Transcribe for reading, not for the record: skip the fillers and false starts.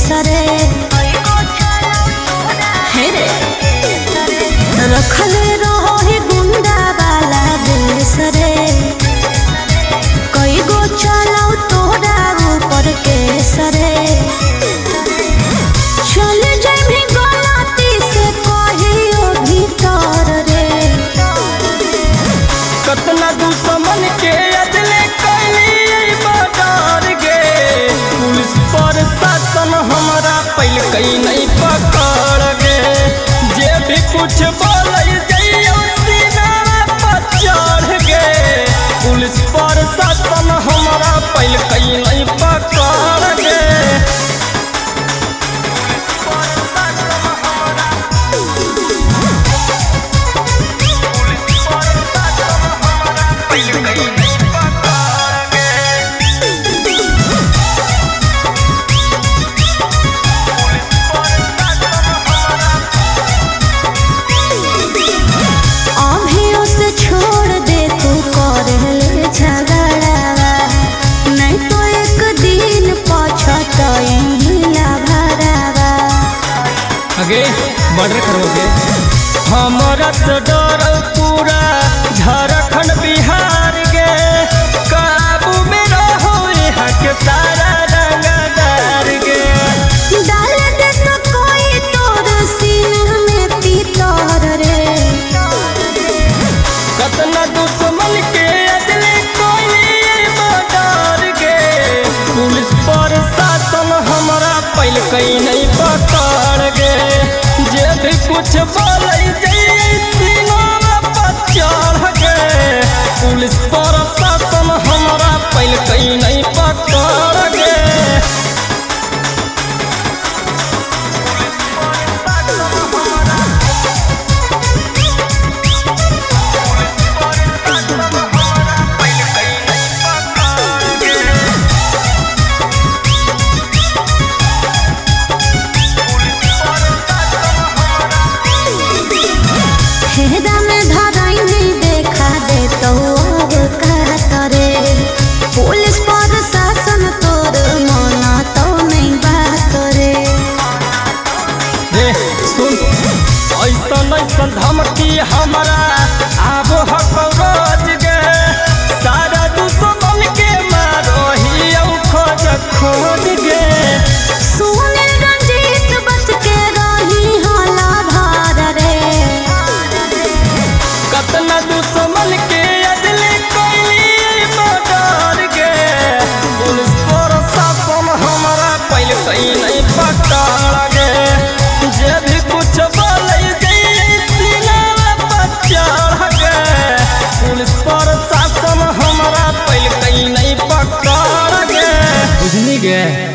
सरे रखले रहो ही गुंडा वाला बेसरे कई गो चलाओ तोरा ऊपर के सरे चल जाए भी गलती से कहियो भीतर रे कतना दुश्मन के अदले कैली बदर गे पुलिस पर शासन हमारा पहले कहीं नहीं पकड़ गे जे भी कुछ बोल जाइयो सीना पर चढ़ गे पुलिस पर शासन हमारा पहले कहीं नहीं पकड़ गे छोड़ दे तू कर ले झगड़ावा नहीं तो एक दिन पछताएंगा भरावा आगे मर्डर करोगे हमारा से डर पूरा झारखंड बिहार गे काबू में रहो यहाँ के सारा रंगदार गे डाल दे तो कोई तोर सीना में पीतर रे कतना दुश्मन के अदले कोई बदर गे पुलिस पर शासन हमारा पहले कहीं नहीं पकड़ गे जे भी कुछ बोल जाइए सीना पर चढ़ गे पुलिस पर शासन हमारा पहले कहीं नहीं पकड़ गे हेरा में धराई नहीं देखा दे तो अब का करे पुलिस पर शासन तोर मना तो नहीं बात रे सुन ऐसा धमकी हमारा आब रोज गे सारा दुश्मन के मारो ही खोज खोज गे सुन रंजीत बच के रही हाला भार रे कतना दुश्मन के अदले कोई बदर गे पुलिस पर शासन हमारा पहले कहीं नहीं पकड़ गे जे भी कुछ बोल जाइए सीना पर चढ़ गे पुलिस पर शासन हमारा पहले कहीं नहीं पकड़ गे बुझनी गे।